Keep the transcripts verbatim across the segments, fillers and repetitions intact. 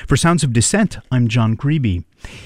For Sounds of Dissent, I'm John Grebe.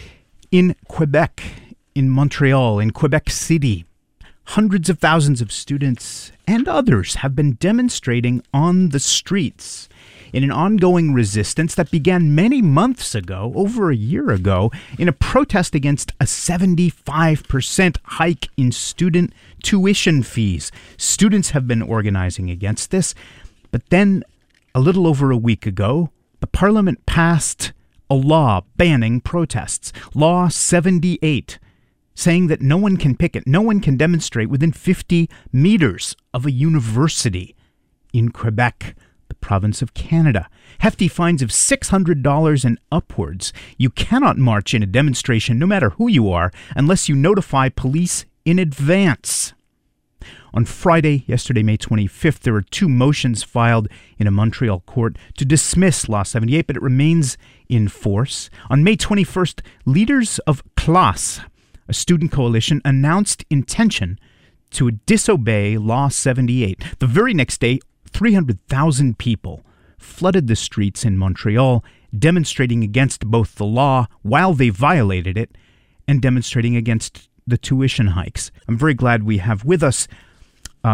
In Quebec, in Montreal, in Quebec City, hundreds of thousands of students and others have been demonstrating on the streets in an ongoing resistance that began many months ago, over a year ago, in a protest against a seventy-five percent hike in student tuition fees. Students have been organizing against this, but then a little over a week ago, the Parliament passed a law banning protests, Law seventy-eight, saying that no one can picket, no one can demonstrate within fifty meters of a university in Quebec, the province of Canada. Hefty fines of six hundred dollars and upwards. You cannot march in a demonstration, no matter who you are, unless you notify police in advance. On Friday, yesterday, May twenty-fifth, there were two motions filed in a Montreal court to dismiss Law seventy-eight, but it remains in force. On May twenty-first, leaders of CLAS, a student coalition, announced intention to disobey Law seventy-eight. The very next day, three hundred thousand people flooded the streets in Montreal, demonstrating against both the law while they violated it and demonstrating against the tuition hikes. I'm very glad we have with us uh,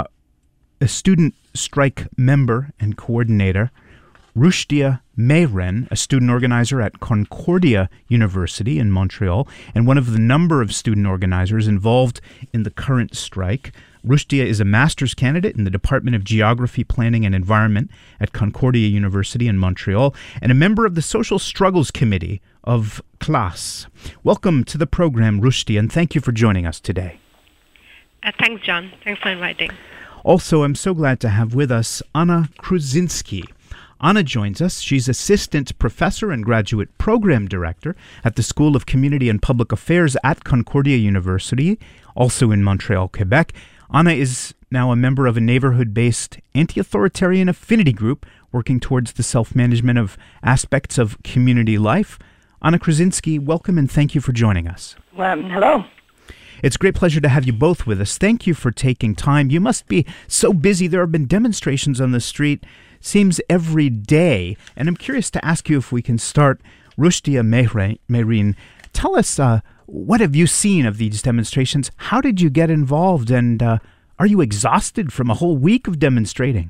a student strike member and coordinator, Rushdia Mayren, a student organizer at Concordia University in Montreal, and one of the number of student organizers involved in the current strike. Rushdia is a master's candidate in the Department of Geography, Planning and Environment at Concordia University in Montreal, and a member of the Social Struggles Committee of CLAS. Welcome to the program, Rushdia, and thank you for joining us today. Uh, thanks, John. Thanks for inviting. Also, I'm so glad to have with us Anna Kruczynski. Anna joins us. She's Assistant Professor and Graduate Program Director at the School of Community and Public Affairs at Concordia University, also in Montreal, Quebec. Anna is now a member of a neighborhood-based anti-authoritarian affinity group working towards the self-management of aspects of community life. Anna Kruczynski, welcome and thank you for joining us. Well, hello. It's a great pleasure to have you both with us. Thank you for taking time. You must be so busy. There have been demonstrations on the street, seems every day. And I'm curious to ask you if we can start. Rushdia Mayren, tell us, uh, what have you seen of these demonstrations? How did you get involved? And uh, are you exhausted from a whole week of demonstrating?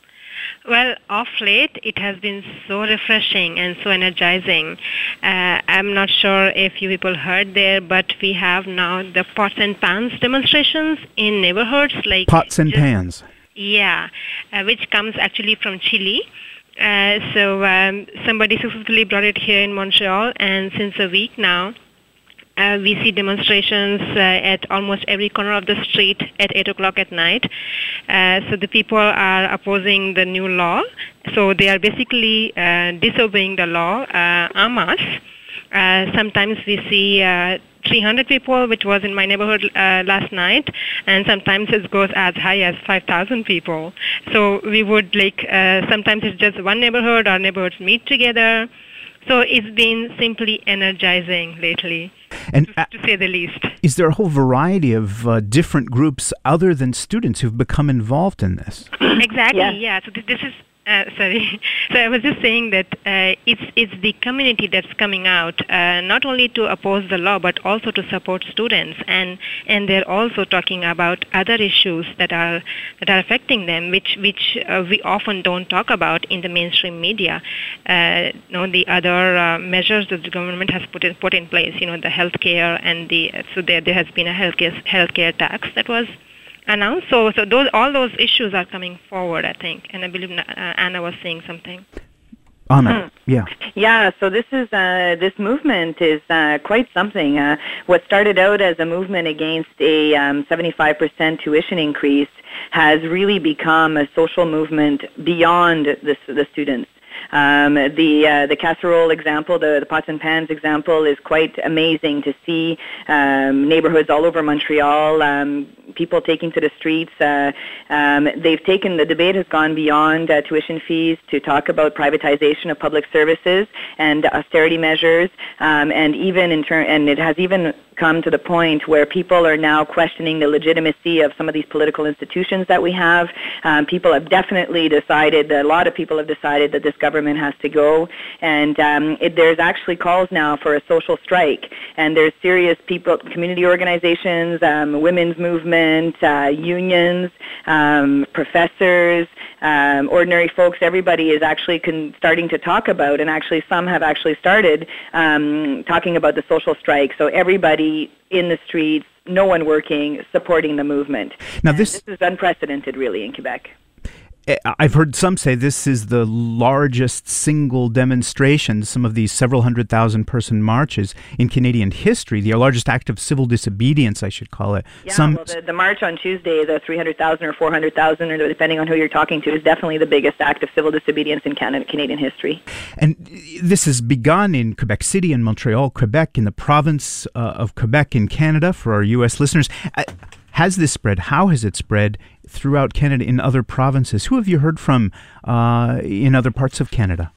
Well, off late, it has been so refreshing and so energizing. Uh, I'm not sure if you people heard there, but we have now the pots and pans demonstrations in neighborhoods. like Pots and just, pans. Yeah, uh, which comes actually from Chile. Uh, so um, somebody successfully brought it here in Montreal, and since a week now, Uh, we see demonstrations uh, at almost every corner of the street at eight o'clock at night. Uh, so the people are opposing the new law. So they are basically uh, disobeying the law uh, en masse. Uh, sometimes we see uh, three hundred people, which was in my neighborhood uh, last night, and sometimes it goes as high as five thousand people. So we would like, uh, sometimes it's just one neighborhood, or neighborhoods meet together. So it's been simply energizing lately, and, to, to say the least. Is there a whole variety of uh, different groups other than students who've become involved in this? Exactly, yeah. yeah. So th- this is, uh, sorry. So I was just saying that uh, it's it's the community that's coming out, uh, not only to oppose the law, but also to support students. And, and they're also talking about other issues that are that are affecting them, which which uh, we often don't talk about in the mainstream media. Uh, you know, the other uh, measures that the government has put in, put in place, you know, the healthcare and the, so there, there has been a healthcare, healthcare tax that was announced. So, so those all those issues are coming forward, I think. And I believe uh, Anna was saying something. Anna, Hmm. yeah. Yeah, so this is uh, this movement is uh, quite something. Uh, what started out as a movement against a um, seventy-five percent tuition increase has really become a social movement beyond the, the students. Um, the uh, the casserole example, the, the pots and pans example, is quite amazing to see. Um, neighborhoods all over Montreal, um, people taking to the streets. Uh, um, they've taken, the debate has gone beyond uh, tuition fees to talk about privatization of public services and austerity measures, um, and even in turn, and it has even come to the point where people are now questioning the legitimacy of some of these political institutions that we have. Um, people have definitely decided, a lot of people have decided that this government government has to go. And um, it, there's actually calls now for a social strike. And there's serious people, community organizations, um, women's movement, uh, unions, um, professors, um, ordinary folks. Everybody is actually con- starting to talk about, and actually some have actually started um, talking about the social strike. So everybody in the streets, no one working, supporting the movement. Now this, this is unprecedented, really, in Quebec. I've heard some say this is the largest single demonstration, some of these several hundred thousand person marches in Canadian history, the largest act of civil disobedience, I should call it. Yeah, some, well, the, the march on Tuesday, the three hundred thousand or four hundred thousand, or depending on who you're talking to, is definitely the biggest act of civil disobedience in Canada, Canadian history. And this has begun in Quebec City and Montreal, Quebec, in the province uh, of Quebec in Canada, for our U S listeners. Uh, Has this spread? How has it spread throughout Canada in other provinces? Who have you heard from uh, in other parts of Canada?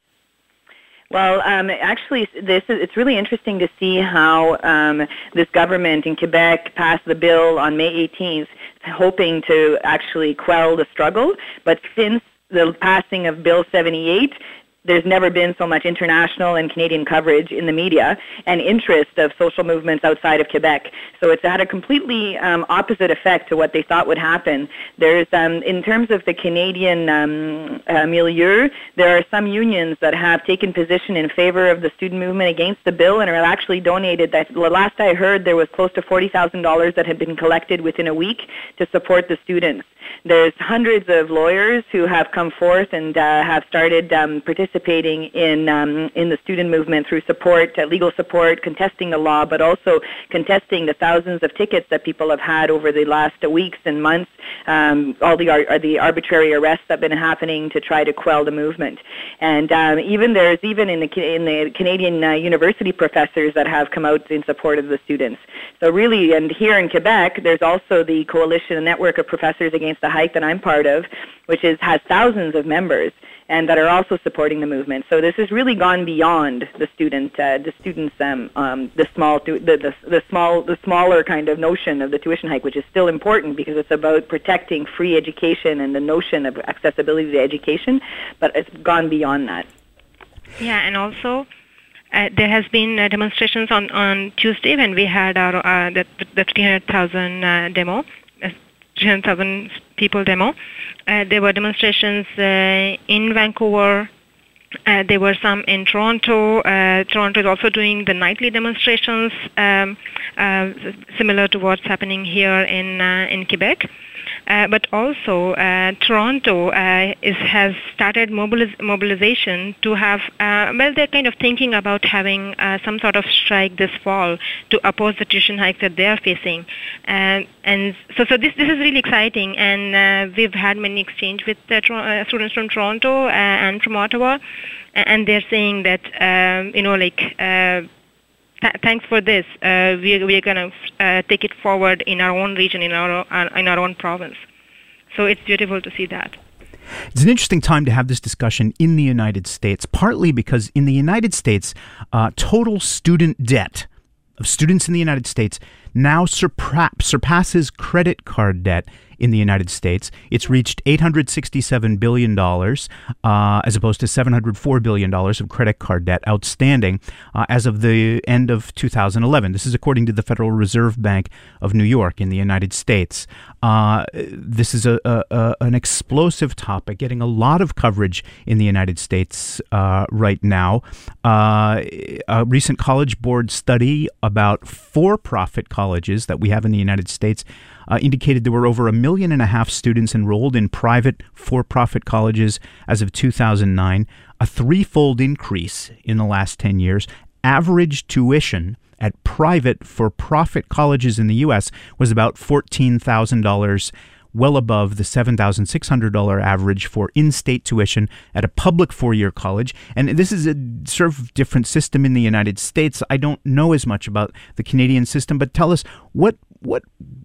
Well, um, actually, this is, it's really interesting to see how um, this government in Quebec passed the bill on May eighteenth, hoping to actually quell the struggle. But since the passing of Bill seventy-eight, there's never been so much international and Canadian coverage in the media and interest of social movements outside of Quebec. So it's had a completely um, opposite effect to what they thought would happen. There's, um, in terms of the Canadian um, uh, milieu, there are some unions that have taken position in favor of the student movement against the bill and are actually donated. That, the last I heard, there was close to forty thousand dollars that had been collected within a week to support the students. There's hundreds of lawyers who have come forth and uh, have started um, participating in um, in the student movement through support, uh, legal support, contesting the law, but also contesting the thousands of tickets that people have had over the last weeks and months, um, all the ar- the arbitrary arrests that have been happening to try to quell the movement. And um, even there's even in the in the Canadian uh, university professors that have come out in support of the students. So really, and here in Quebec, there's also the Coalition, a network of professors against the hike that I'm part of, which is has thousands of members and that are also supporting the movement. So this has really gone beyond the student, uh, the students, um, um, the small, the, the the small, the smaller kind of notion of the tuition hike, which is still important because it's about protecting free education and the notion of accessibility to education, but it's gone beyond that. Yeah, and also. Uh, there has been uh, demonstrations on, on Tuesday when we had our uh, the, the three hundred thousand uh, demo, uh, three hundred thousand people demo. Uh, there were demonstrations uh, in Vancouver. Uh, there were some in Toronto. Uh, Toronto is also doing the nightly demonstrations, um, uh, similar to what's happening here in uh, in Quebec. Uh, but also, uh, Toronto uh, is, has started mobiliz- mobilization to have, uh, well, they're kind of thinking about having uh, some sort of strike this fall to oppose the tuition hikes that they are facing. Uh, and so, so this this is really exciting, and uh, we've had many exchange with uh, Tor- uh, students from Toronto uh, and from Ottawa, and they're saying that, um, you know, like, uh, Th- thanks for this. Uh, we we are going to uh, take it forward in our own region, in our uh, in our own province. So it's beautiful to see that. It's an interesting time to have this discussion in the United States, partly because in the United States, uh, total student debt of students in the United States now surpa- surpasses credit card debt in the United States. It's reached eight hundred sixty-seven billion dollars uh, as opposed to seven hundred four billion dollars of credit card debt outstanding uh, as of the end of two thousand eleven. This is according to the Federal Reserve Bank of New York in the United States. Uh, this is a, a, a an explosive topic, getting a lot of coverage in the United States uh, right now. Uh, a recent College Board study about for-profit colleges that we have in the United States Uh, indicated there were over a million and a half students enrolled in private for-profit colleges as of two thousand nine, a threefold increase in the last ten years. Average tuition at private for-profit colleges in the U S was about fourteen thousand dollars, well above the seven thousand six hundred dollars average for in-state tuition at a public four-year college. And this is a sort of different system in the United States. I don't know as much about the Canadian system, but tell us, what what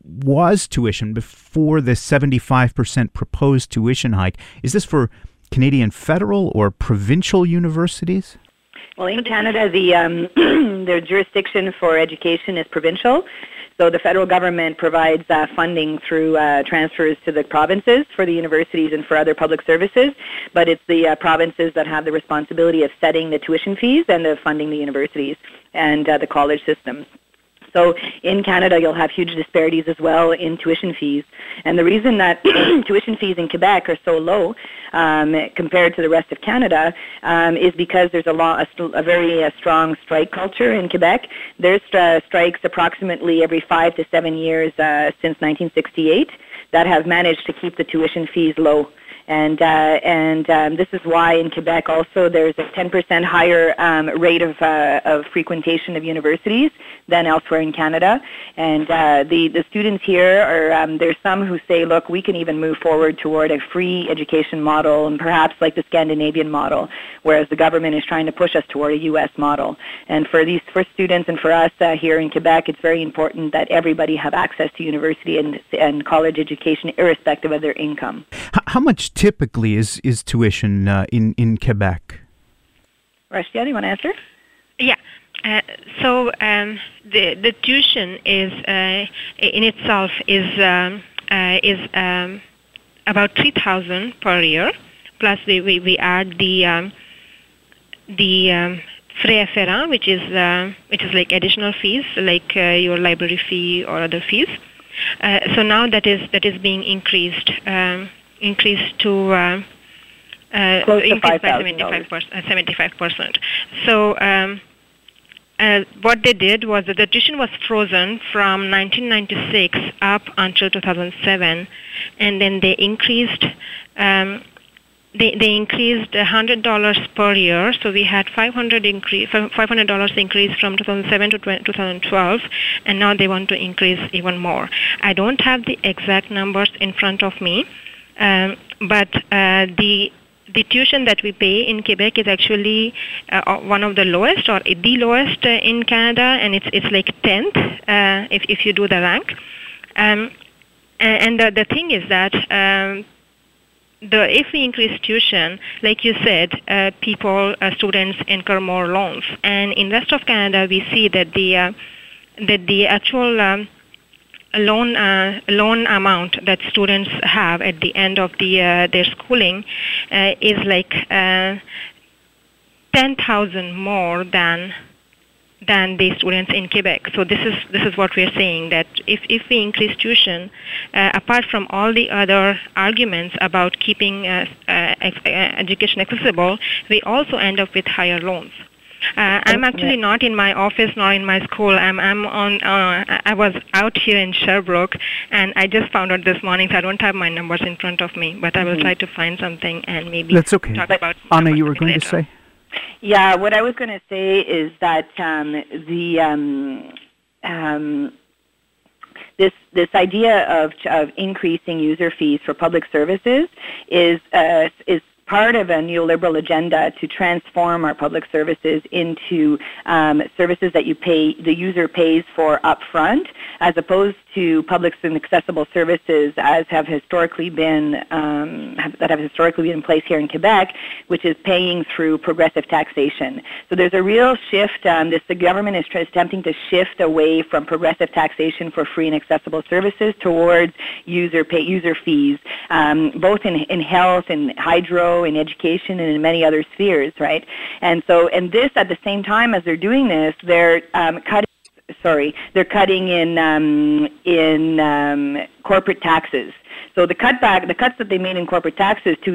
was tuition before the seventy-five percent proposed tuition hike? Is this for Canadian federal or provincial universities? Well, in Canada, the um, their jurisdiction for education is provincial. So the federal government provides uh, funding through uh, transfers to the provinces for the universities and for other public services, but it's the uh, provinces that have the responsibility of setting the tuition fees and of funding the universities and uh, the college systems. So in Canada, you'll have huge disparities as well in tuition fees. And the reason that tuition fees in Quebec are so low um, compared to the rest of Canada um, is because there's a, law, a, a very uh, strong strike culture in Quebec. There's uh, strikes approximately every five to seven years uh, since nineteen sixty-eight that have managed to keep the tuition fees low. And uh, and um, this is why in Quebec also there's a ten percent higher um, rate of uh, of frequentation of universities than elsewhere in Canada. And uh, the the students here are um, there's some who say, look, we can even move forward toward a free education model, and perhaps like the Scandinavian model, whereas the government is trying to push us toward a U S model. And for these for students and for us uh, here in Quebec, it's very important that everybody have access to university and and college education, irrespective of their income. How much typically is, is tuition uh, in, in Quebec? Rashtia, do you want to answer? Yeah. Uh, so um, the the tuition is uh, in itself is um, uh, is um, about three thousand per year. Plus we, we, we add the um, the um, frais afférents, which is uh, which is like additional fees, like uh, your library fee or other fees. Uh, so now that is that is being increased. Um, increased to uh, uh, Close to increased by seventy-five percent. Uh, seventy-five percent. So um, uh, what they did was that the tuition was frozen from nineteen ninety-six up until two thousand seven, and then they increased. Um, they they increased one hundred dollars per year. So we had five hundred increase, five hundred dollars increase from two thousand seven to two thousand twelve, and now they want to increase even more. I don't have the exact numbers in front of me. Um, but uh, the the tuition that we pay in Quebec is actually uh, one of the lowest, or the lowest uh, in Canada, and it's it's like tenth uh, if if you do the rank. Um, and the the thing is that um, the if we increase tuition, like you said, uh, people uh, students incur more loans, and in rest of Canada we see that the uh, that the actual um, loan uh, loan amount that students have at the end of the uh, their schooling uh, is like uh, ten thousand more than than the students in Quebec. So this is this is what we're saying, that if, if we increase tuition, uh, apart from all the other arguments about keeping uh, uh, ex- uh, education accessible, we also end up with higher loans. Uh, I'm actually not in my office nor in my school. I'm I'm on. Uh, I was out here in Sherbrooke, and I just found out this morning. So I don't have my numbers in front of me, but I will mm-hmm. try to find something and maybe That's okay. talk but about. Anna, you were going later. to say? Yeah, what I was going to say is that um, the um, um, this this idea of of increasing user fees for public services is uh, is. part of a neoliberal agenda to transform our public services into um, services that you pay, the user pays for upfront, as opposed to public and accessible services as have historically been um, have, that have historically been in place here in Quebec, which is paying through progressive taxation. So there's a real shift. Um, this the government is try, attempting to shift away from progressive taxation for free and accessible services towards user pay user fees, um, both in in health and hydro, in education, and in many other spheres, right? And so, and this at the same time as they're doing this, they're um, cutting. Sorry, they're cutting in um, in um, corporate taxes. So the cutback, the cuts that they made in corporate taxes two.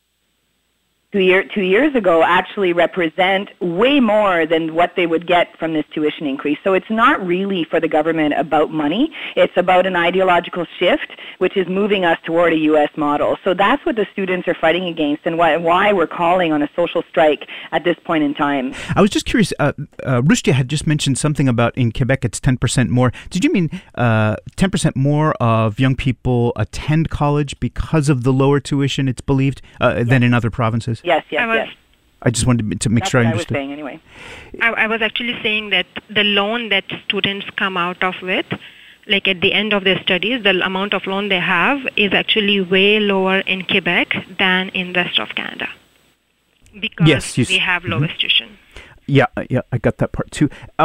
Two, year, two years ago actually represent way more than what they would get from this tuition increase. So it's not really for the government about money. It's about an ideological shift, which is moving us toward a U S model. So that's what the students are fighting against, and why, why we're calling on a social strike at this point in time. I was just curious, uh, uh, Rustia had just mentioned something about in Quebec it's ten percent more. Did you mean uh, ten percent more of young people attend college because of the lower tuition, it's believed, uh, yes. than in other provinces? Yes, yes, I was, yes. I just wanted to make That's sure what I understood. I was saying anyway. I, I was actually saying that the loan that students come out of with, like at the end of their studies, the amount of loan they have is actually way lower in Quebec than in the rest of Canada. Because yes, yes. we have mm-hmm. lowest tuition. Yeah, yeah, I got that part too. Uh,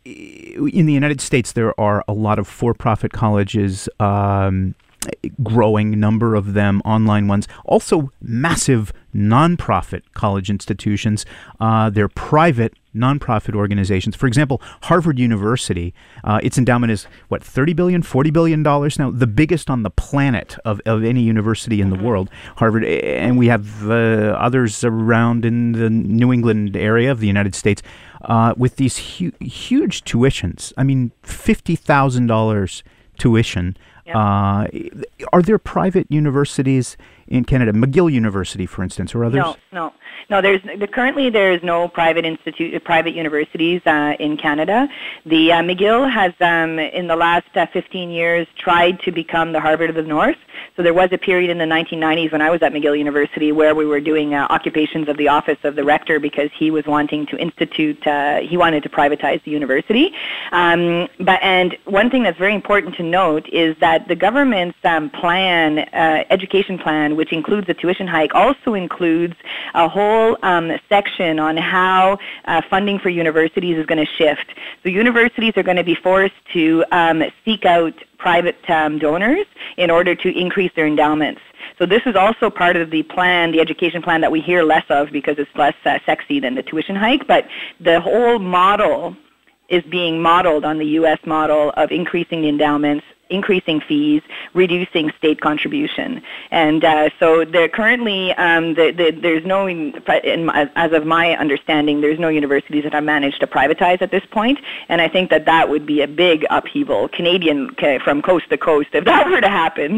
in the United States, there are a lot of for-profit colleges, um, growing number of them, online ones, also massive nonprofit college institutions. Uh, they're private nonprofit organizations. For example, Harvard University, uh, its endowment is, what, thirty billion dollars, forty billion dollars now? The biggest on the planet of, of any university in the world, Harvard. And we have uh, others around in the New England area of the United States uh, with these hu- huge tuitions. I mean, fifty thousand dollars tuition. Yep. Uh, are there private universities in Canada? McGill University, for instance, or others? No, no. No, there's currently there is no private institute, private universities uh, in Canada. The uh, McGill has, um, in the last uh, fifteen years, tried to become the Harvard of the North. So there was a period in the nineteen nineties when I was at McGill University where we were doing uh, occupations of the office of the rector because he was wanting to institute, uh, he wanted to privatize the university. Um, but and one thing that's very important to note is that the government's um, plan, uh, education plan, which includes a tuition hike, also includes a whole um, section on how uh, funding for universities is going to shift. So universities are going to be forced to um, seek out private um, donors in order to increase their endowments. So this is also part of the plan, the education plan that we hear less of because it's less uh, sexy than the tuition hike, but the whole model is being modeled on the U S model of increasing the endowments, increasing fees, reducing state contribution. And uh, so there currently, um, the, the, there's no, in, as of my understanding, there's no universities that have managed to privatize at this point. And I think that that would be a big upheaval, Canadian from coast to coast, if that were to happen.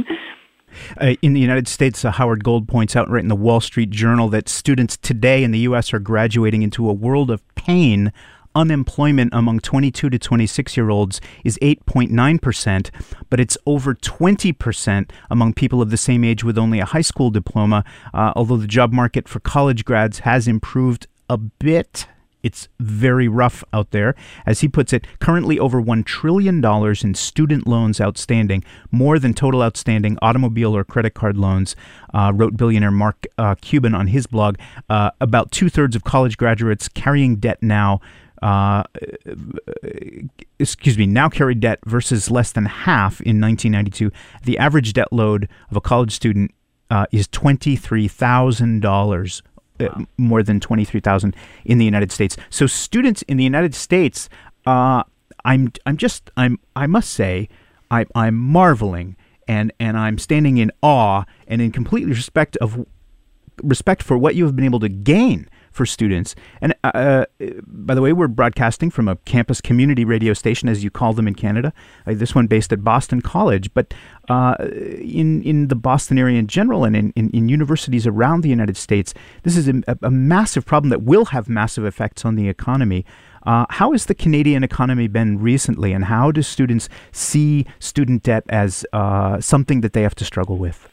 Uh, in the United States, uh, Howard Gold points out right in the Wall Street Journal that students today in the U S are graduating into a world of pain. Unemployment among twenty-two to twenty-six-year-olds is eight point nine percent, but it's over twenty percent among people of the same age with only a high school diploma, uh, although the job market for college grads has improved a bit. It's very rough out there. As he puts it, currently over one trillion dollars in student loans outstanding, more than total outstanding automobile or credit card loans, uh, wrote billionaire Mark uh, Cuban on his blog. Uh, about two-thirds of college graduates carrying debt now Uh, excuse me, now carry debt versus less than half in nineteen ninety-two. The average debt load of a college student uh, is twenty-three thousand dollars, wow. uh, more than twenty-three thousand dollars in the United States. So students in the United States, uh, I'm I'm just I'm I must say I I'm marveling and and I'm standing in awe and in complete respect of respect for what you have been able to gain for students. And uh, by the way, we're broadcasting from a campus community radio station, as you call them in Canada. Uh, this one based at Boston College, but uh, in in the Boston area in general, and in, in, in universities around the United States, this is a, a massive problem that will have massive effects on the economy. Uh, how has the Canadian economy been recently, and how do students see student debt as uh, something that they have to struggle with?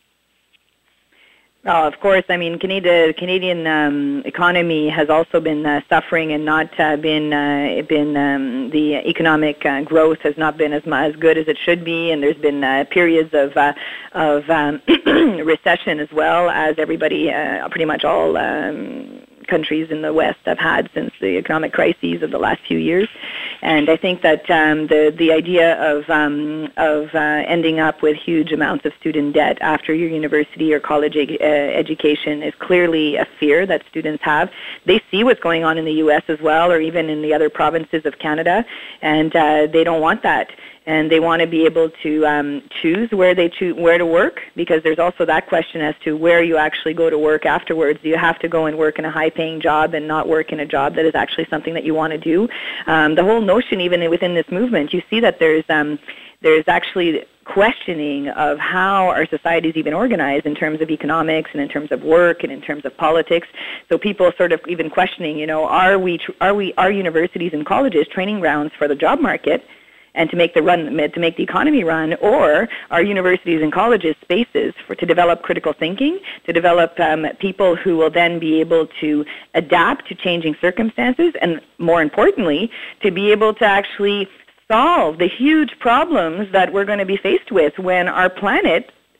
Oh, of course. I mean, Canada, the Canadian um, economy has also been uh, suffering and not uh, been uh, been um, the economic uh, growth has not been as as good as it should be, and there's been uh, periods of uh, of um, recession as well, as everybody, uh, pretty much all um, countries in the West have had since the economic crises of the last few years. And I think that um, the the idea of um, of uh, ending up with huge amounts of student debt after your university or college ed- uh, education is clearly a fear that students have. They see what's going on in the U S as well, or even in the other provinces of Canada, and uh, they don't want that. And they want to be able to um, choose where they choose where to work, because there's also that question as to where you actually go to work afterwards. Do you have to go and work in a high-paying job and not work in a job that is actually something that you want to do? Um, the whole notion, even within this movement, you see that there's um, there's actually questioning of how our society is even organized in terms of economics and in terms of work and in terms of politics. So people sort of even questioning, you know, are we tr- are we are universities and colleges training grounds for the job market and to make the run, to make the economy run, or are universities and colleges spaces for to develop critical thinking, to develop um, people who will then be able to adapt to changing circumstances, and more importantly, to be able to actually solve the huge problems that we're going to be faced with when our planet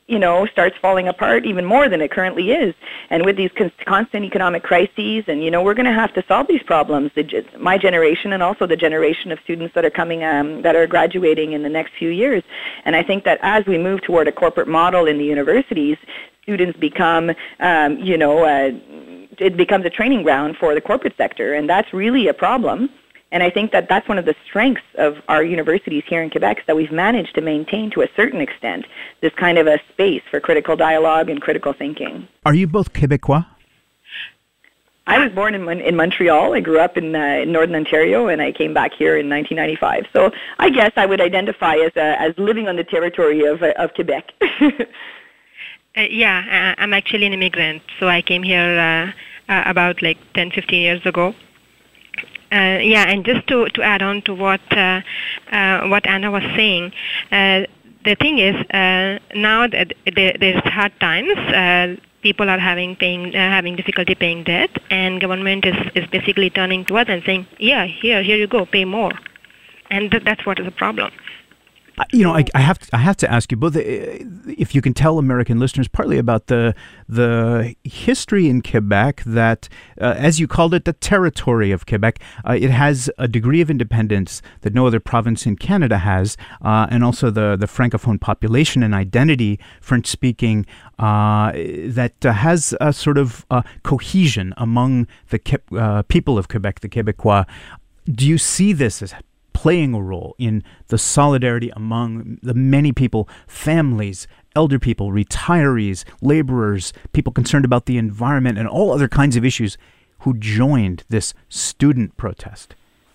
you know, starts falling apart even more than it currently is. And with these con- constant economic crises, and, you know, we're going to have to solve these problems. The, my generation and also the generation of students that are coming, um, that are graduating in the next few years. And I think that as we move toward a corporate model in the universities, students become, um, you know, uh, it becomes a training ground for the corporate sector, and that's really a problem. And I think that that's one of the strengths of our universities here in Quebec, is that we've managed to maintain to a certain extent this kind of a space for critical dialogue and critical thinking. Are you both Quebecois? I was born in in Montreal. I grew up in, uh, in Northern Ontario, and I came back here in nineteen ninety-five. So I guess I would identify as a, as living on the territory of uh, of Quebec. uh, yeah, uh, I'm actually an immigrant, so I came here uh, uh, about like ten, fifteen years ago. Uh, yeah, and just to, to add on to what uh, uh, what Anna was saying, uh, the thing is uh, now that there, there's hard times. Uh, people are having paying uh, having difficulty paying debt, and government is, is basically turning to us and saying, "Yeah, here here you go, pay more," and th- that's what is the problem. You know, I, I have to, I have to ask you both, if you can tell American listeners partly about the the history in Quebec that, uh, as you called it, the territory of Quebec. Uh, it has a degree of independence that no other province in Canada has, uh, and also the the francophone population and identity, French-speaking, uh, that uh, has a sort of uh, cohesion among the Ke- uh, people of Quebec, the Québécois. Do you see this as playing a role in the solidarity among the many people, families, elder people, retirees, laborers, people concerned about the environment, and all other kinds of issues who joined this student protest?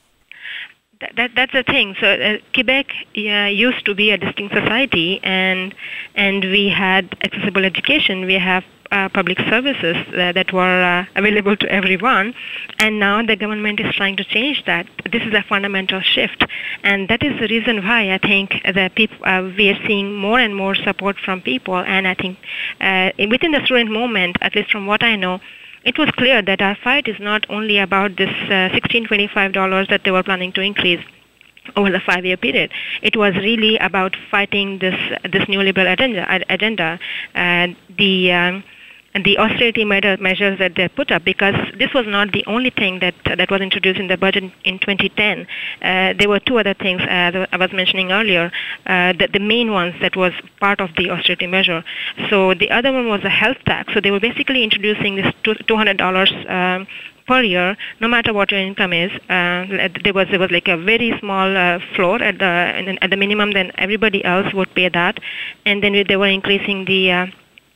That, that that's the thing. So uh, Quebec uh, used to be a distinct society, and and we had accessible education. We have uh, public services uh, that were uh, available to everyone, and now the government is trying to change that. This is a fundamental shift, and that is the reason why I think that people uh, we are seeing more and more support from people. And I think uh, within the student movement, at least from what I know, it was clear that our fight is not only about this uh, sixteen twenty-five dollars that they were planning to increase over the five-year period. It was really about fighting this this neoliberal agenda. agenda. Uh, the um, the austerity measures that they put up, because this was not the only thing that uh, that was introduced in the budget in twenty ten. Uh, there were two other things uh, I was mentioning earlier, uh, the, the main ones that was part of the austerity measure. So the other one was a health tax. So they were basically introducing this two hundred dollars um, per year, no matter what your income is. Uh, there was there was like a very small uh, floor at the at the minimum. Then everybody else would pay that, and then they were increasing the uh,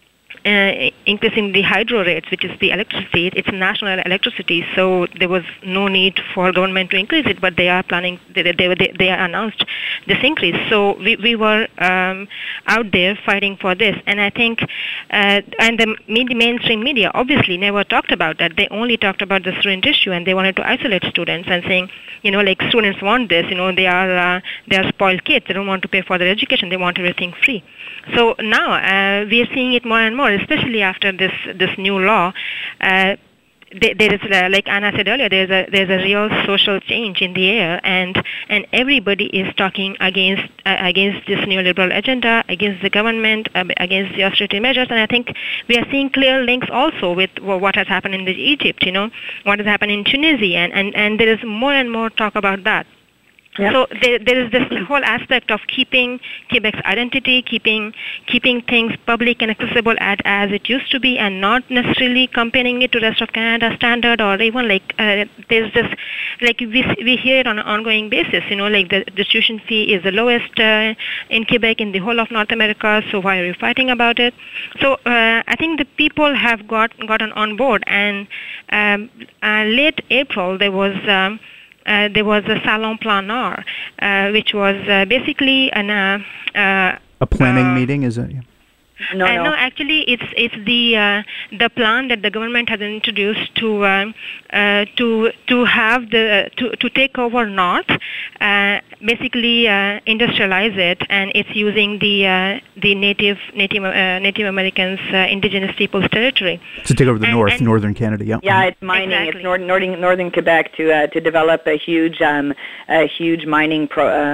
Uh, increasing the hydro rates, which is the electricity. It's national electricity, so there was no need for government to increase it, but they are planning, they they, they, they announced this increase. So we, we were um, out there fighting for this, and I think, uh, and the media, mainstream media obviously never talked about that. They only talked about the student issue, and they wanted to isolate students and saying, you know, like students want this, you know, they are uh, they are spoiled kids, they don't want to pay for their education, they want everything free. So now uh, we are seeing it more and more, especially after this this new law. Uh, there, there is, uh, like Anna said earlier, there's a there's a real social change in the air, and and everybody is talking against uh, against this neoliberal agenda, against the government, uh, against the austerity measures. And I think we are seeing clear links also with what has happened in Egypt, you know, what has happened in Tunisia, and, and, and there is more and more talk about that. Yep. So there, there is this whole aspect of keeping Quebec's identity, keeping keeping things public and accessible at, as it used to be, and not necessarily comparing it to rest of Canada standard, or even like uh, there's this, like we we hear it on an ongoing basis. You know, like the, the tuition fee is the lowest uh, in Quebec in the whole of North America. So why are you fighting about it? So uh, I think the people have got gotten on board, and um, uh, late April there was. Um, Uh, there was a Salon Planar, uh, which was uh, basically an uh, uh, a planning uh, meeting, is it? Yeah. No, uh, no. no, actually, it's it's the uh, the plan that the government has introduced to uh, uh, to to have the to, to take over North, uh, basically uh, industrialize it, and it's using the uh, the native native uh, Native Americans, uh, indigenous people's territory. To take over the and, north, and northern Canada, yeah. Yeah, it's mining. Exactly. It's northern, northern, northern Quebec to uh, to develop a huge um, a huge mining pro, um,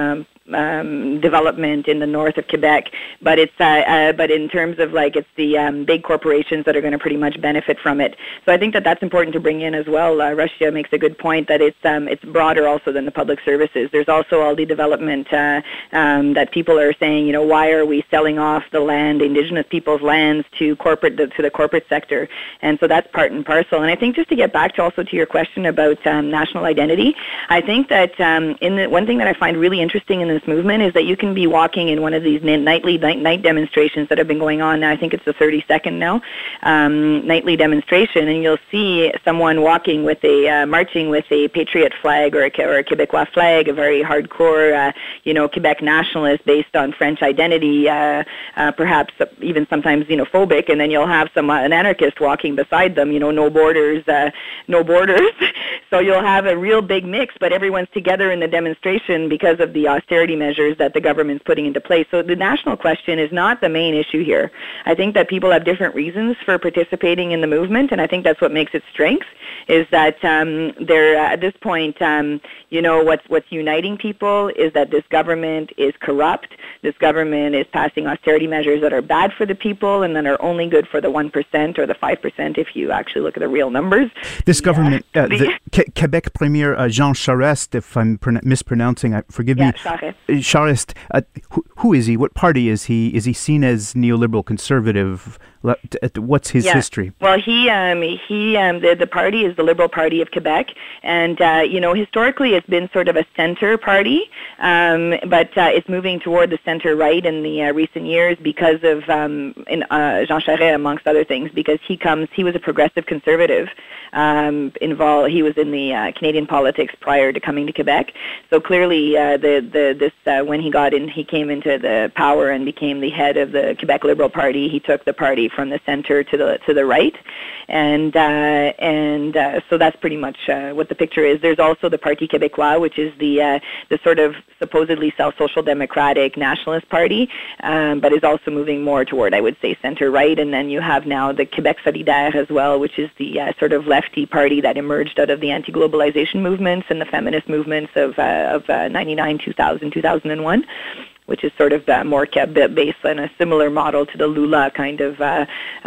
um, development in the north of Quebec, but it's uh, uh, but in terms of like it's the um, big corporations that are going to pretty much benefit from it. So I think that that's important to bring in as well. Uh, Russia makes a good point that it's um, it's broader also than the public services. There's also all the development uh, um, that people are saying, you know, why are we selling off the land, Indigenous people's lands, to corporate to the corporate sector? And so that's part and parcel. And I think just to get back to also to your question about um, national identity, I think that um, in the one thing that I find really interesting in this movement is that you can be walking in one of these nightly night, night demonstrations that have been going on now. I think it's the thirty-second now um, nightly demonstration, and you'll see someone walking with a uh, marching with a patriot flag or a, or a Quebecois flag, a very hardcore, uh, you know, Quebec nationalist based on French identity, uh, uh, perhaps even sometimes xenophobic, and then you'll have some uh, an anarchist walking beside them, you know, no borders, uh, no borders. So you'll have a real big mix, but everyone's together in the demonstration because of the austerity measures that the government's putting into place. So the national question is not the main issue here. I think that people have different reasons for participating in the movement, and I think that's what makes its strength, is that um, they're, uh, at this point, um, you know, what's, what's uniting people is that this government is corrupt. This government is passing austerity measures that are bad for the people and that are only good for the one percent or the five percent if you actually look at the real numbers. This government, yeah. uh, the Ke- Quebec Premier uh, Jean Charest, if I'm pron- mispronouncing, I, forgive yeah, me. Charest. Charest, uh, who, who is he? What party is he? Is he seen as neoliberal conservative? What's his yeah. history? Well, he um, he um, the the party is the Liberal Party of Quebec, and uh, you know historically it's been sort of a center party, um, but uh, it's moving toward the center right in the uh, recent years because of um, in, uh, Jean Charest, amongst other things, because he comes he was a progressive conservative. Um, involved, he was in the uh, Canadian politics prior to coming to Quebec. So clearly, uh, the the this uh, when he got in, he came into the power and became the head of the Quebec Liberal Party. He took the party from the center to the to the right, and uh, and uh, so that's pretty much uh, what the picture is. There's also the Parti Québécois, which is the uh, the sort of supposedly self-social democratic nationalist party, um, but is also moving more toward, I would say, center right. And then you have now the Québec Solidaire as well, which is the uh, sort of lefty party that emerged out of the anti-globalization movements and the feminist movements of uh, of uh, ninety-nine, two thousand, two thousand one. Which is sort of uh, more based on a similar model to the Lula kind of uh,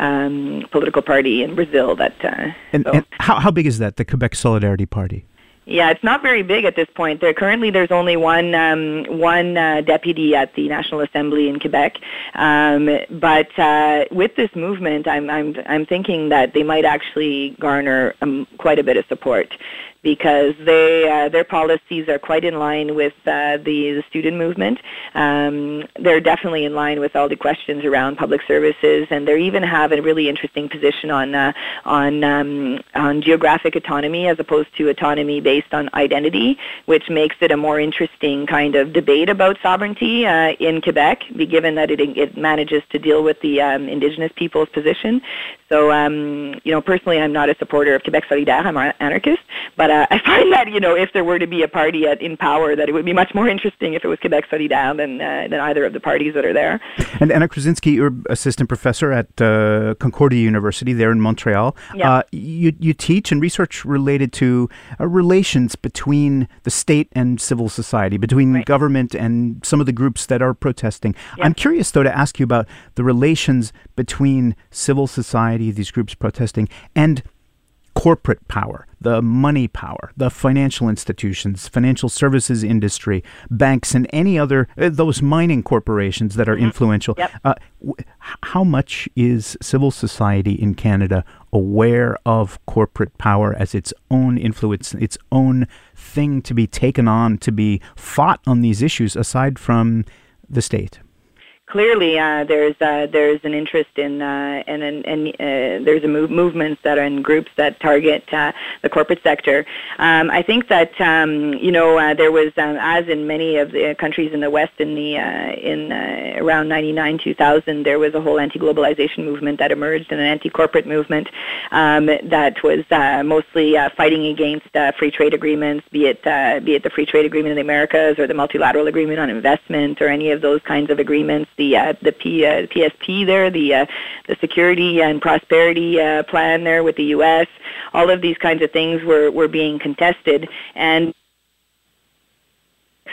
um, political party in Brazil. That uh, and, so. and how how big is that, the Quebec Solidarity Party? Yeah, it's not very big at this point. There currently there's only one um, one uh, deputy at the National Assembly in Quebec. Um, but uh, with this movement, I'm I'm I'm thinking that they might actually garner um, quite a bit of support, because they uh, their policies are quite in line with uh, the, the student movement. Um, they're definitely in line with all the questions around public services, and they even have a really interesting position on uh, on um, on geographic autonomy as opposed to autonomy based on identity, which makes it a more interesting kind of debate about sovereignty uh, in Quebec, given that it, it manages to deal with the um, Indigenous people's position. So, um, you know, personally, I'm not a supporter of Quebec Solidaire. I'm an anarchist, but uh, I find that, you know, if there were to be a party at, in power, that it would be much more interesting if it was Quebec Solidaire than uh, than either of the parties that are there. And Anna Krasinski, you're assistant professor at uh, Concordia University there in Montreal. Yeah. Uh, you you teach and research related to uh, relations between the state and civil society, between right. government and some of the groups that are protesting. Yeah. I'm curious, though, to ask you about the relations between civil society, these groups protesting, and corporate power, the money power, the financial institutions, financial services industry, banks, and any other, uh, those mining corporations that are mm-hmm. influential. Yep. Uh, w- how much is civil society in Canada aware of corporate power as its own influence, its own thing to be taken on, to be fought on these issues, aside from the state? Clearly, uh, there's uh, there's an interest in uh, and and, and uh, there's a move, movements that are in groups that target uh, the corporate sector. Um, I think that um, you know uh, there was um, as in many of the countries in the West in the uh, in uh, around ninety-nine, two thousand, there was a whole anti-globalization movement that emerged, and an anti-corporate movement um, that was uh, mostly uh, fighting against uh, free trade agreements, be it uh, be it the free trade agreement in the Americas or the multilateral agreement on investment or any of those kinds of agreements. The uh, the P, uh, P S P there, the uh, the Security and Prosperity uh, Plan there with the U S, all of these kinds of things were, were being contested. And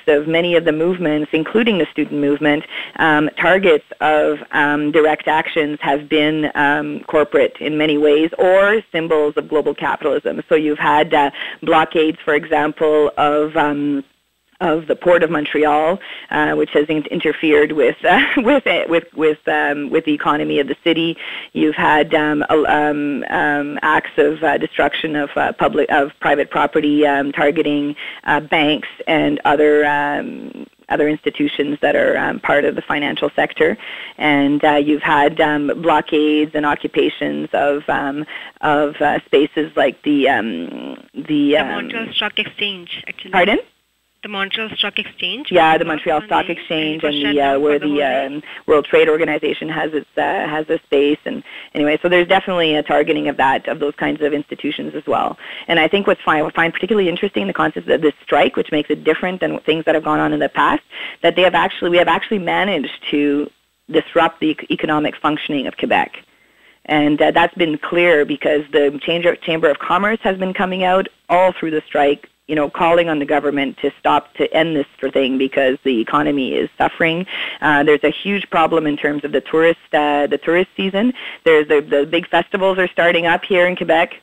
of many of the movements, including the student movement, um, targets of um, direct actions have been um, corporate in many ways, or symbols of global capitalism. So you've had uh, blockades, for example, of um, of the Port of Montreal, uh, which has in- interfered with uh, with with with um, with the economy of the city. You've had um, um, um, acts of uh, destruction of uh, public of private property, um, targeting uh, banks and other. Um, other institutions that are um, part of the financial sector, and uh, you've had um, blockades and occupations of um, of uh, spaces like the um, the, the um, Montreal Stock Exchange, actually. Pardon? The Montreal Stock Exchange. Yeah, the Montreal Stock Exchange, and the uh, where the, the um, World Trade Organization has its uh, has a space, and anyway, so there's definitely a targeting of that of those kinds of institutions as well. And I think what's fine, what I find particularly interesting in the concept of this strike, which makes it different than things that have gone on in the past, that they have actually we have actually managed to disrupt the economic functioning of Quebec. And uh, that's been clear because the Chamber, Chamber of Commerce has been coming out all through the strike, you know, calling on the government to stop, to end this thing because the economy is suffering. Uh, there's a huge problem in terms of the tourist, uh, the tourist season. There's the, the big festivals are starting up here in Quebec.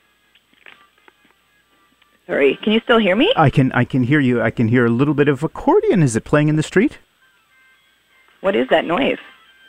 Sorry, can you still hear me? I can, I can hear you. I can hear a little bit of accordion. Is it playing in the street? What is that noise?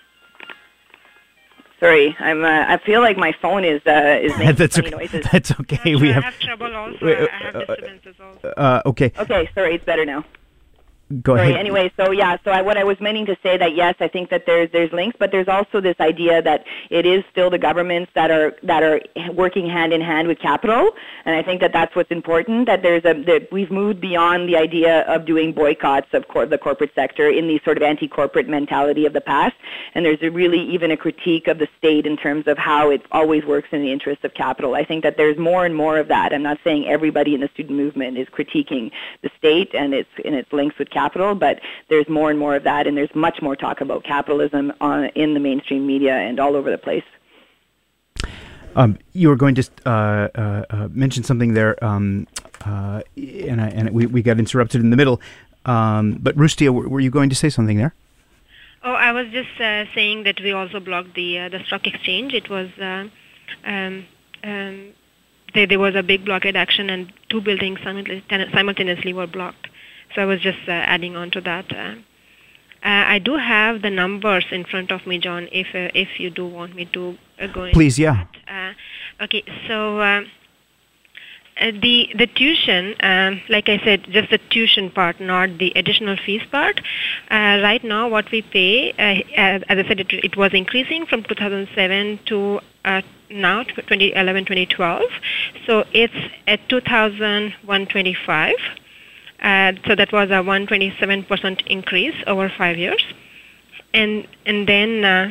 Sorry, I'm. Uh, I feel like my phone is uh, is making that's funny okay. noises. That's okay. Sure, we I have, have trouble also. uh, I have disturbances also. Uh, okay. Okay, sorry, it's better now. Go Sorry, ahead. anyway, so yeah, so I, what I was meaning to say that yes, I think that there's there's links, but there's also this idea that it is still the governments that are that are working hand in hand with capital, and I think that that's what's important. That there's a that we've moved beyond the idea of doing boycotts of cor- the corporate sector in the sort of anti-corporate mentality of the past, and there's a really even a critique of the state in terms of how it always works in the interest of capital. I think that there's more and more of that. I'm not saying everybody in the student movement is critiquing the state and its and its links with capital, but there's more and more of that, and there's much more talk about capitalism on, in the mainstream media and all over the place. Um, you were going to uh, uh, uh, mention something there, um, uh, and, I, and we, we got interrupted in the middle. Um, but Rustia, were, were you going to say something there? Oh, I was just uh, saying that we also blocked the uh, the stock exchange. It was uh, um, um, there, there was a big blockade action, and two buildings simultaneously were blocked. So I was just uh, adding on to that. Uh, uh, I do have the numbers in front of me, John, if uh, if you do want me to uh, go into Please, yeah. that. Uh, okay, so uh, uh, the the tuition, um, like I said, just the tuition part, not the additional fees part. Uh, right now, what we pay, uh, as, as I said, it, it was increasing from two thousand seven to uh, now, twenty eleven, twenty twelve. So it's at two thousand one hundred twenty-five. Uh, so that was a one hundred twenty-seven percent increase over five years. And and then, uh,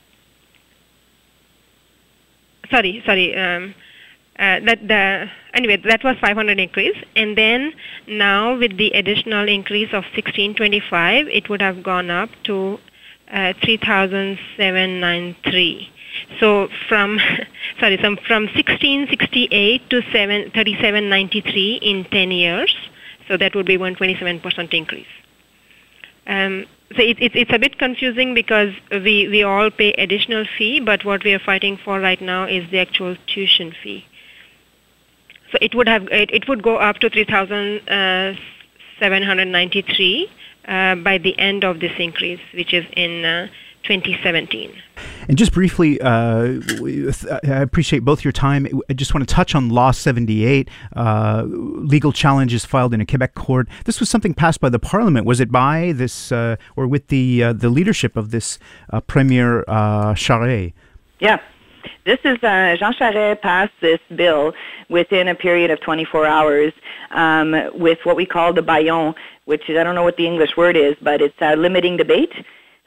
sorry, sorry, um, uh, that the anyway, that was five hundred increase. And then now with the additional increase of sixteen twenty-five, it would have gone up to uh, three thousand seven hundred ninety-three. So from sorry, from from sixteen sixty-eight to thirty-seven ninety-three in ten years. So that would be one hundred twenty-seven percent increase. Um, so it, it, it's a bit confusing because we, we all pay additional fee, but what we are fighting for right now is the actual tuition fee. So it would have it, it would go up to three thousand seven hundred ninety-three uh, by the end of this increase, which is in uh, twenty seventeen. And just briefly, uh, I appreciate both your time. I just want to touch on Law seventy-eight, uh, legal challenges filed in a Quebec court. This was something passed by the Parliament. Was it by this, uh, or with the uh, the leadership of this uh, Premier uh, Charest? Yeah. This is, uh, Jean Charest passed this bill within a period of twenty-four hours um, with what we call the baillon, which is, I don't know what the English word is, but it's uh, limiting debate.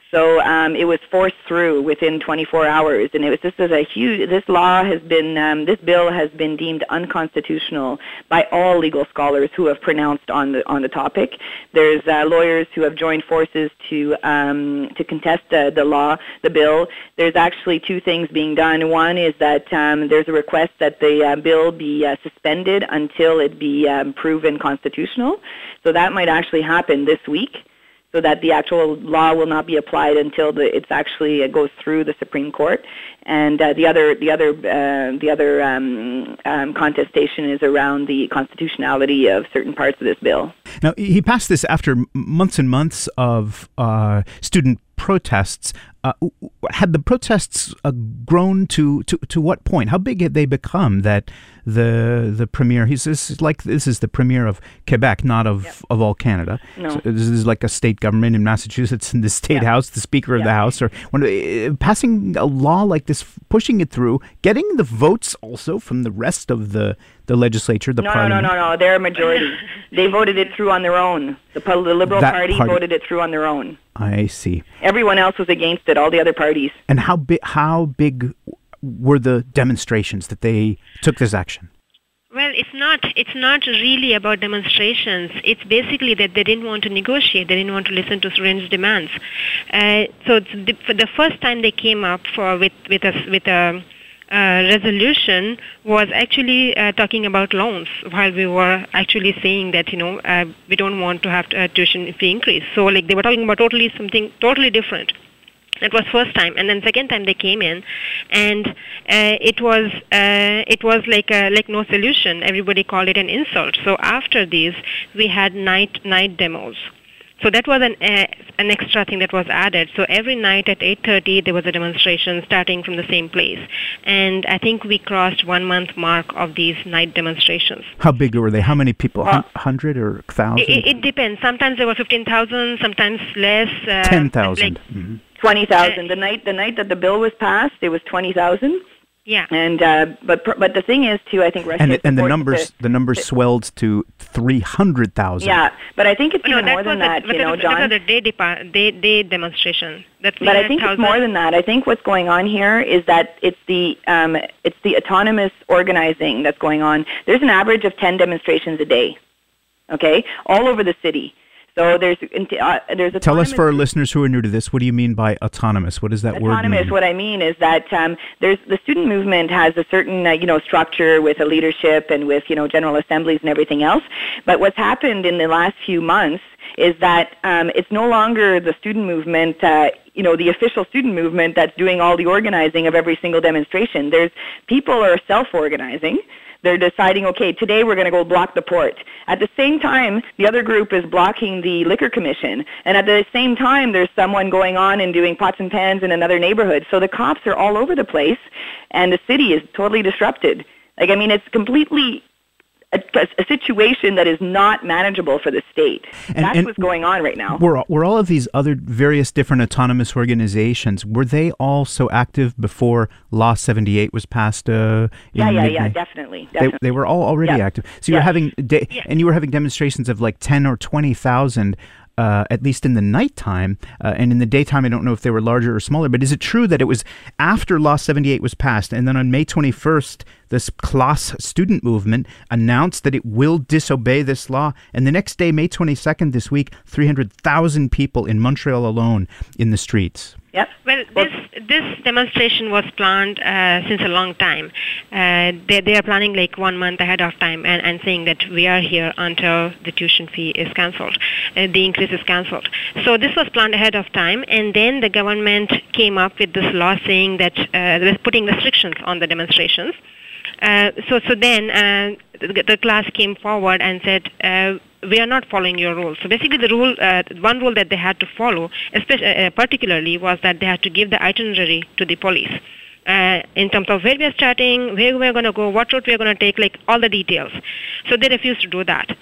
So um, it was forced through within twenty-four hours, and it was this is a huge. This law has been, um, this bill has been deemed unconstitutional by all legal scholars who have pronounced on the on the topic. There's uh, lawyers who have joined forces to um, to contest uh, the law, the bill. There's actually two things being done. One is that um, there's a request that the uh, bill be uh, suspended until it be um, proven constitutional. So that might actually happen this week, so that the actual law will not be applied until the, it's actually uh, goes through the Supreme Court. And uh, the other the other uh, the other um, um, contestation is around the constitutionality of certain parts of this bill. Now, he passed this after months and months of uh, student protests. Uh, had the protests uh, grown to, to, to what point? How big had they become that the the premier, he's this is like this is the premier of Quebec, not of, yep. of all Canada. No. So this is like a state government in Massachusetts, in the state yep. house, the speaker of yep. the house, or when, uh, passing a law like this, pushing it through, getting the votes also from the rest of the, the legislature, the no, parliament. No, no, no, no. They're a majority. They voted it through on their own. The, the Liberal party, party voted it through on their own. I see. Everyone else was against it, all the other parties. And how big, how big were the demonstrations that they took this action? Well, it's not it's not really about demonstrations. It's basically that they didn't want to negotiate. They didn't want to listen to students' demands. Uh, so the, for the first time they came up for with with a with a uh, resolution was actually uh, talking about loans, while we were actually saying that you know uh, we don't want to have a tuition fee increase. So like they were talking about totally something totally different. That was first time, and then second time they came in, and uh, it was uh, it was like a, like no solution. Everybody called it an insult. So after these, we had night night demos. So that was an uh, an extra thing that was added. So every night at eight thirty, there was a demonstration starting from the same place, and I think we crossed one month mark of these night demonstrations. How big were they? How many people? Well, hundred or thousand? It, it depends. Sometimes there were fifteen thousand, sometimes less. Uh, Ten thousand. Like, mm-hmm. Twenty thousand. The night the night that the bill was passed, it was twenty thousand. Yeah. And uh, but but the thing is too, I think Russia and and the numbers the, the numbers swelled to three hundred thousand. Yeah, but I think it's oh, even no, more than that. A, you know, was, John. That was a day, depa- day day demonstration. That's but I think it's more than that. I think what's going on here is that it's the um, it's the autonomous organizing that's going on. There's an average of ten demonstrations a day. Okay, all over the city. So there's uh, there's a Tell us for our listeners who are new to this, what do you mean by autonomous? What does that autonomous, word mean? Autonomous, what I mean is that um, there's the student movement has a certain uh, you know structure with a leadership and with you know general assemblies and everything else. But what's happened in the last few months is that um, it's no longer the student movement, uh, you know, the official student movement that's doing all the organizing of every single demonstration. There's people are self-organizing. They're deciding, okay, today we're going to go block the port. At the same time, the other group is blocking the liquor commission. And at the same time, there's someone going on and doing pots and pans in another neighborhood. So the cops are all over the place, and the city is totally disrupted. Like, I mean, it's completely a, a situation that is not manageable for the state. And, That's and what's going on right now. Were, were all of these other various different autonomous organizations, were they all so active before Law seventy-eight was passed? Uh, yeah, yeah, mid- yeah, definitely. definitely. They, they were all already yeah. active. So you yeah. were having, de- yeah. and you were having demonstrations of like ten or twenty thousand. Uh, at least in the nighttime, uh, and in the daytime, I don't know if they were larger or smaller, but is it true that it was after Law seventy-eight was passed, and then on May twenty-first, this class student movement announced that it will disobey this law, and the next day, May twenty-second this week, three hundred thousand people in Montreal alone in the streets? Yep. Well, this this demonstration was planned uh, since a long time. Uh, they they are planning like one month ahead of time, and, and saying that we are here until the tuition fee is cancelled, uh, the increase is cancelled. So this was planned ahead of time, and then the government came up with this law saying that uh, they were putting restrictions on the demonstrations. Uh, so so then uh, the, the class came forward and said, uh, we are not following your rules. So basically the rule, uh, one rule that they had to follow, especially, uh, particularly, was that they had to give the itinerary to the police. Uh, in terms of where we are starting, where we are going to go, what route we are going to take, like all the details. So they refused to do that.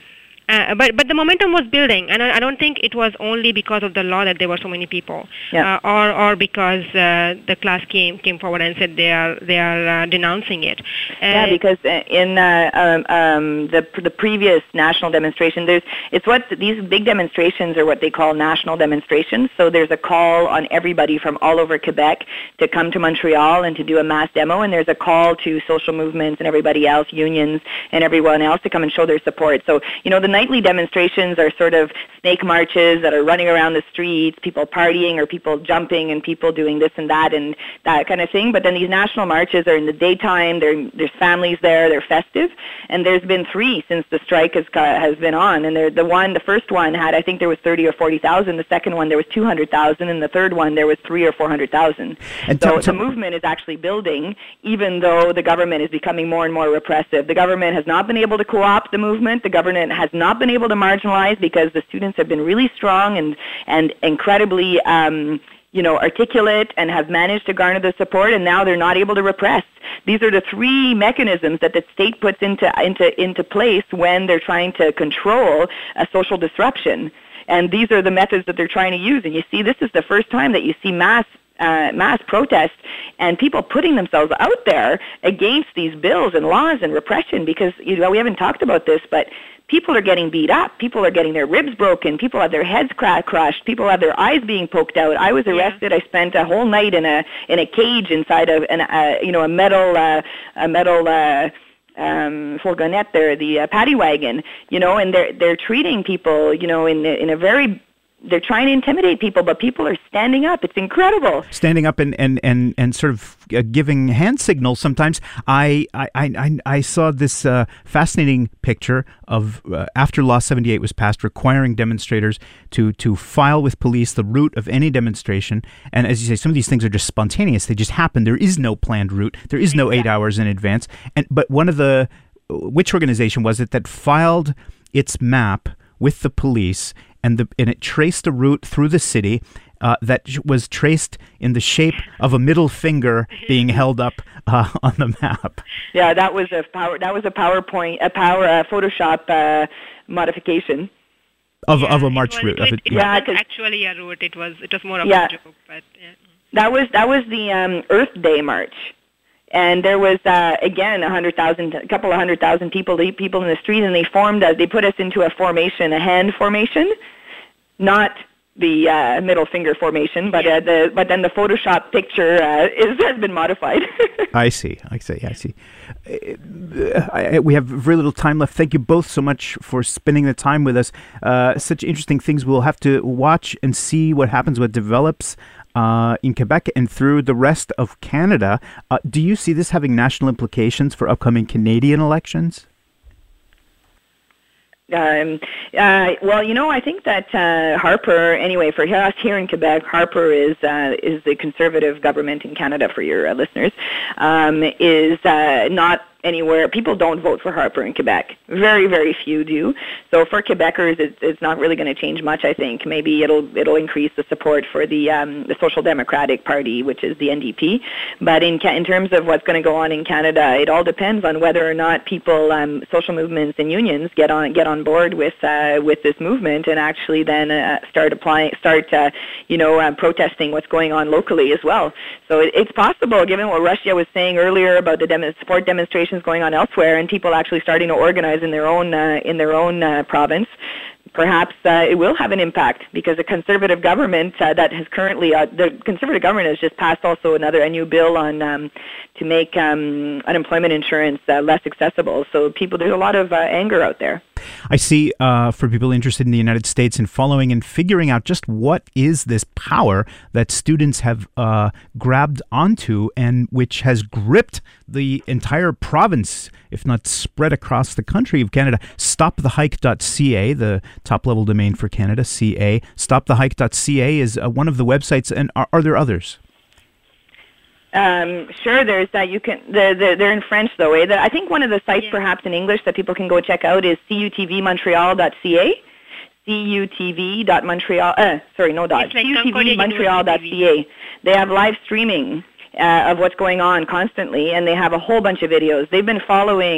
Uh, but but the momentum was building, and I, I don't think it was only because of the law that there were so many people, yeah. uh, or or because uh, the class came came forward and said they are they are uh, denouncing it. Uh, yeah, because in uh, um, um, the the previous national demonstration, there's it's what these big demonstrations are what they call national demonstrations. So there's a call on everybody from all over Quebec to come to Montreal and to do a mass demo, and there's a call to social movements and everybody else, unions and everyone else, to come and show their support. So you know the nightly demonstrations are sort of snake marches that are running around the streets, people partying or people jumping and people doing this and that and that kind of thing. But then these national marches are in the daytime. There, there's families there. They're festive. And there's been three since the strike has has been on. And the one, the first one had, I think there was thirty or forty thousand. The second one there was two hundred thousand, and the third one there was three or four hundred thousand. And so the movement is actually building, even though the government is becoming more and more repressive. The government has not been able to co-opt the movement. The government has not not been able to marginalize because the students have been really strong and and incredibly um, you know articulate and have managed to garner the support, and now they're not able to repress. These are the three mechanisms that the state puts into into into place when they're trying to control a social disruption, and these are the methods that they're trying to use. And you see, this is the first time that you see mass Uh, mass protest and people putting themselves out there against these bills and laws and repression, because you know we haven't talked about this, but people are getting beat up, people are getting their ribs broken, people have their heads cra- crushed, people have their eyes being poked out. I was arrested. Yeah. I spent a whole night in a in a cage inside of an uh, you know a metal uh, a metal uh, um, fourgonnette there, the uh, paddy wagon, you know, and they're they're treating people, you know, in in a very They're trying to intimidate people, but people are standing up. It's incredible. Standing up and, and, and, and sort of uh, giving hand signals sometimes. I I, I, I saw this uh, fascinating picture of uh, after Law seventy-eight was passed, requiring demonstrators to, to file with police the route of any demonstration. And as you say, some of these things are just spontaneous. They just happen. There is no planned route. There is no eight hours in advance. And But one of the, which organization was it that filed its map with the police, and the and it traced a route through the city uh, that was traced in the shape of a middle finger being held up uh, on the map. Yeah, that was a power. That was a PowerPoint, a power uh, Photoshop uh, modification of yeah, of a march was, route. It, of it, a, it yeah. wasn't actually a route. It was it was more of yeah. a joke. But yeah. that was that was the um, Earth Day march. And there was, uh, again, a hundred thousand, a couple of hundred thousand people, people in the street, and they formed, a, they put us into a formation, a hand formation, not the uh, middle finger formation, but yeah. uh, the but then the Photoshop picture uh, is, has been modified. I see, I see, I see. Uh, I, we have very little time left. Thank you both so much for spending the time with us. Uh, such interesting things. We'll have to watch and see what happens, what develops Uh, in Quebec and through the rest of Canada. Uh, do you see this having national implications for upcoming Canadian elections? Um, uh, well, you know, I think that uh, Harper, anyway, for us here in Quebec, Harper is uh, is the Conservative government in Canada, for your uh, listeners, um, is uh, not anywhere. People don't vote for Harper in Quebec. Very, very few do. So for Quebecers, it's, it's not really going to change much, I think. Maybe it'll it'll increase the support for the um, the Social Democratic Party, which is the N D P. But in ca- in terms of what's going to go on in Canada, it all depends on whether or not people, um, social movements and unions get on get on board with uh, with this movement and actually then uh, start applying, start uh, you know uh, protesting what's going on locally as well. So it, it's possible, given what Russia was saying earlier about the dem- support demonstrations going on elsewhere, and people actually starting to organize in their own uh, in their own uh, province. Perhaps uh, it will have an impact, because the Conservative government uh, that has currently uh, the Conservative government has just passed also another a new bill on um, to make um, unemployment insurance uh, less accessible. So people, there's a lot of uh, anger out there. I see, uh, for people interested in the United States and following and figuring out just what is this power that students have uh, grabbed onto and which has gripped the entire province, if not spread across the country of Canada. stop the hike dot c a, the top-level domain for Canada, C A. stop the hike dot c a is uh, one of the websites, and are, are there others? Um, sure, there's that. You can. The, the, they're in French though. Eh? The, I think one of the sites, yeah. perhaps in English, that people can go check out is c u t v montreal dot c a. c u t v dot montreal. Uh, sorry, no dot. Like c u t v montreal dot c a. They have live streaming uh, of what's going on constantly, and they have a whole bunch of videos. They've been following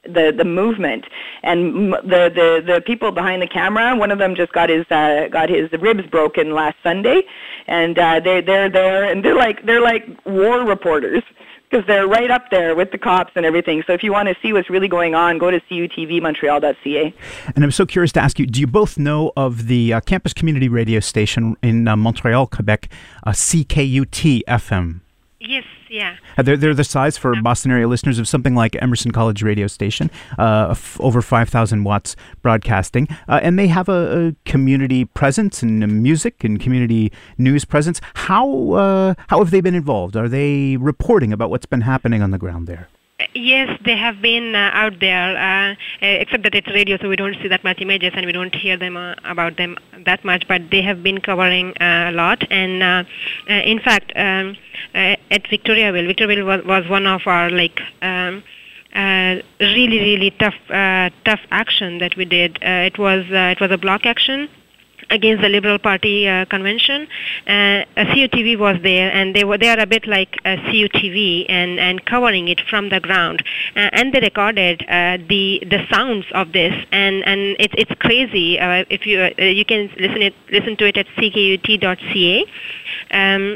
the the movement, and the, the the people behind the camera. One of them just got his uh, got his ribs broken last Sunday, and uh, they they're there and they're like they're like war reporters because they're right up there with the cops and everything. So if you want to see what's really going on, go to C U T V Montreal dot C A. And I'm so curious to ask you: do you both know of the uh, campus community radio station in uh, Montreal, Quebec, uh, C K U T F M? Yes, yeah. Uh, they're, they're the size for Boston area listeners of something like Emerson College radio station, uh, f- over five thousand watts broadcasting. Uh, and they have a, a community presence and music and community news presence. How, uh, how have they been involved? Are they reporting about what's been happening on the ground there? Yes, they have been uh, out there, uh, except that it's radio, so we don't see that much images and we don't hear them uh, about them that much, but they have been covering uh, a lot. And uh, uh, in fact, um, uh, at Victoriaville, Victoriaville was, was one of our like um, uh, really, really tough, uh, tough action that we did. Uh, it was uh, it was a block action against the Liberal Party uh, convention. Uh, C U T V was there, and they were they are a bit like uh, C U T V and, and covering it from the ground. Uh, and they recorded uh, the the sounds of this, and, and it's it's crazy. Uh, if you uh, you can listen it listen to it at C K U T dot C A. Um,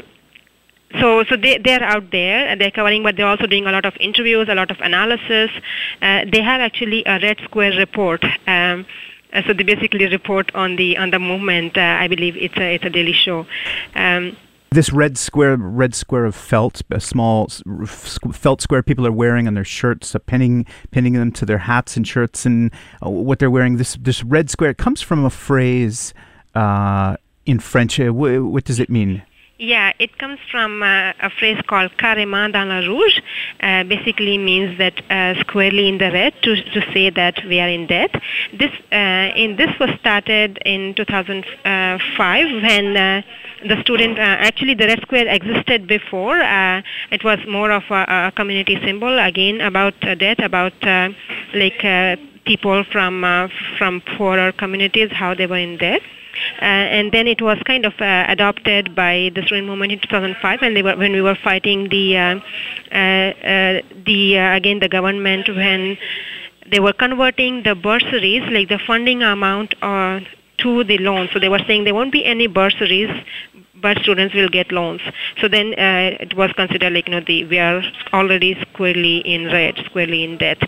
So, so they they're out there and they're covering, but they're also doing a lot of interviews, a lot of analysis. Uh, they have actually a Red Square report. Um, Uh, so they basically report on the on the movement. Uh, I believe it's a it's a daily show. Um, This red square, red square of felt, a small s- felt square people are wearing on their shirts, uh, pinning pinning them to their hats and shirts, and uh, what they're wearing. This this red square, it comes from a phrase uh, in French. Uh, w- what does it mean? Yeah, it comes from uh, a phrase called carrément dans la rouge. Uh, basically means that uh, squarely in the red, to to say that we are in debt. This uh, in this was started in two thousand five when uh, the student uh, actually the red square existed before. Uh, it was more of a, a community symbol again about uh, debt, about uh, like uh, people from uh, from poorer communities, how they were in debt. Uh, and then it was kind of uh, adopted by the student movement in two thousand five, when they were when we were fighting the uh, uh, uh, the uh, again the government when they were converting the bursaries, like the funding amount, uh, to the loans. So they were saying there won't be any bursaries, but students will get loans. So then uh, it was considered like you know the we are already squarely in red, squarely in debt.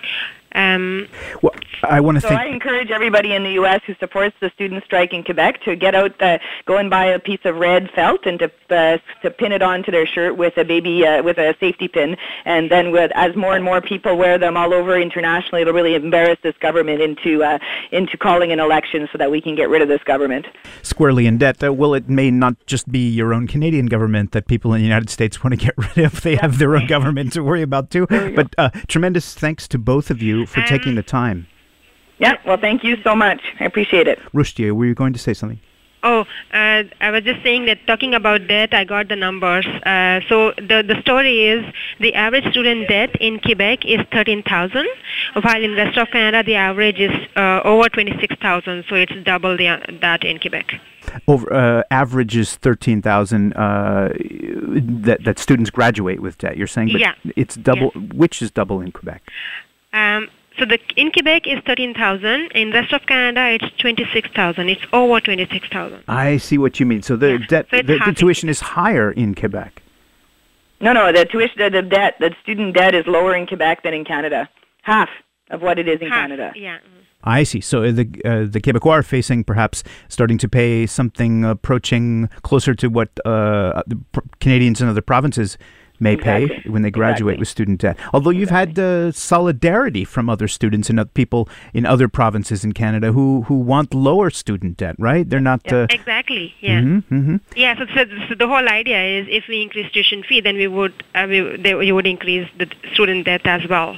Um, well, I want to so thank. I encourage everybody in the U S who supports the student strike in Quebec to get out, the, go and buy a piece of red felt and to uh, to pin it onto their shirt with a baby uh, with a safety pin, and then with as more and more people wear them all over internationally, it'll really embarrass this government into uh, into calling an election so that we can get rid of this government. Squarely in debt. Uh, well, it may not just be your own Canadian government that people in the United States want to get rid of. They yeah. have their own government to worry about too. But uh, tremendous thanks to both of you for um, taking the time. Yeah, well, thank you so much. I appreciate it. Rushdia, were you going to say something? Oh, uh, I was just saying that talking about debt, I got the numbers. Uh, so the the story is the average student debt in Quebec is thirteen thousand, while in the rest of Canada the average is uh, over twenty-six thousand. So it's double the, that in Quebec. Over uh, average is thirteen thousand. Uh, that that students graduate with debt. You're saying, but yeah. it's double. Yeah. Which is double in Quebec? Um, So the in Quebec is thirteen thousand. In rest of Canada, it's twenty-six thousand. It's over twenty-six thousand. I see what you mean. So the yeah. debt, so the, the tuition is higher in Quebec. No, no, the tuition, the, the debt, the student debt is lower in Quebec than in Canada. Half of what it is in Half, Canada. Yeah. I see. So the uh, the Quebecois are facing perhaps starting to pay something approaching closer to what uh, the pr- Canadians in other provinces may exactly. pay when they graduate exactly. with student debt. Although you've exactly. had uh, solidarity from other students and other people in other provinces in Canada who, who want lower student debt, right? They're not... Yeah, uh, exactly, yeah. Mm-hmm, mm-hmm. Yeah, so, so, so the whole idea is if we increase tuition fee, then we would, uh, we, they, we would increase the student debt as well.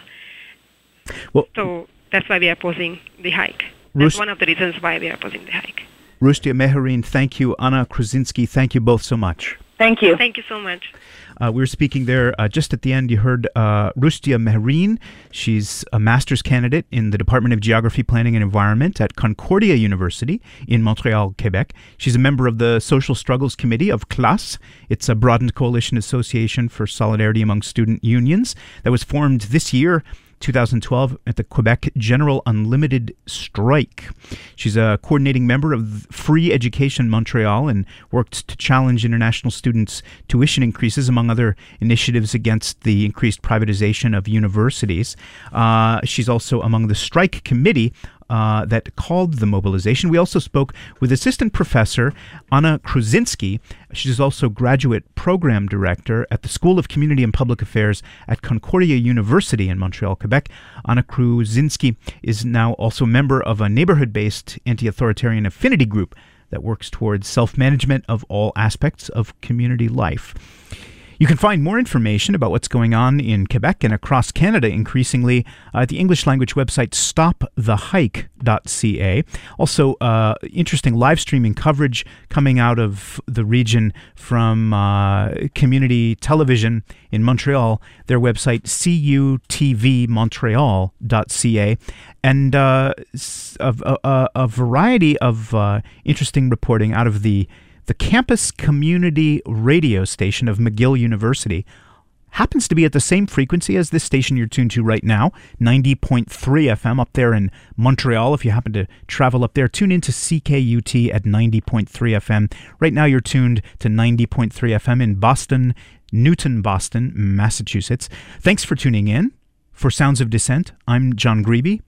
Well, so that's why we are opposing the hike. That's Rus- one of the reasons why we are opposing the hike. Rushdia Mehereen, thank you. Anna Kruzinski, thank you both so much. Thank you. Thank you so much. Uh, we were speaking there uh, just at the end. You heard uh, Rushdia Mehereen. She's a master's candidate in the Department of Geography, Planning and Environment at Concordia University in Montreal, Quebec. She's a member of the Social Struggles Committee of C L A S. It's a broadened coalition association for solidarity among student unions that was formed this year two thousand twelve at the Quebec General Unlimited Strike. She's a coordinating member of Free Education Montreal and worked to challenge international students' tuition increases, among other initiatives against the increased privatization of universities. Uh, she's also among the strike committee Uh, that called the mobilization. We also spoke with Assistant Professor Anna Kruzinski. She's also Graduate Program Director at the School of Community and Public Affairs at Concordia University in Montreal, Quebec. Anna Kruzinski is now also a member of a neighborhood-based anti-authoritarian affinity group that works towards self-management of all aspects of community life. You can find more information about what's going on in Quebec and across Canada increasingly uh, at the English language website stop the hike dot c a. Also, uh, interesting live streaming coverage coming out of the region from uh, community television in Montreal, their website c u t v montreal dot c a, and uh, a, a, a variety of uh, interesting reporting out of the The campus community radio station of McGill University. Happens to be at the same frequency as this station you're tuned to right now, ninety point three F M up there in Montreal. If you happen to travel up there, tune into C K U T at ninety point three F M. Right now you're tuned to ninety point three F M in Boston, Newton, Boston, Massachusetts. Thanks for tuning in. For Sounds of Dissent, I'm John Grebe.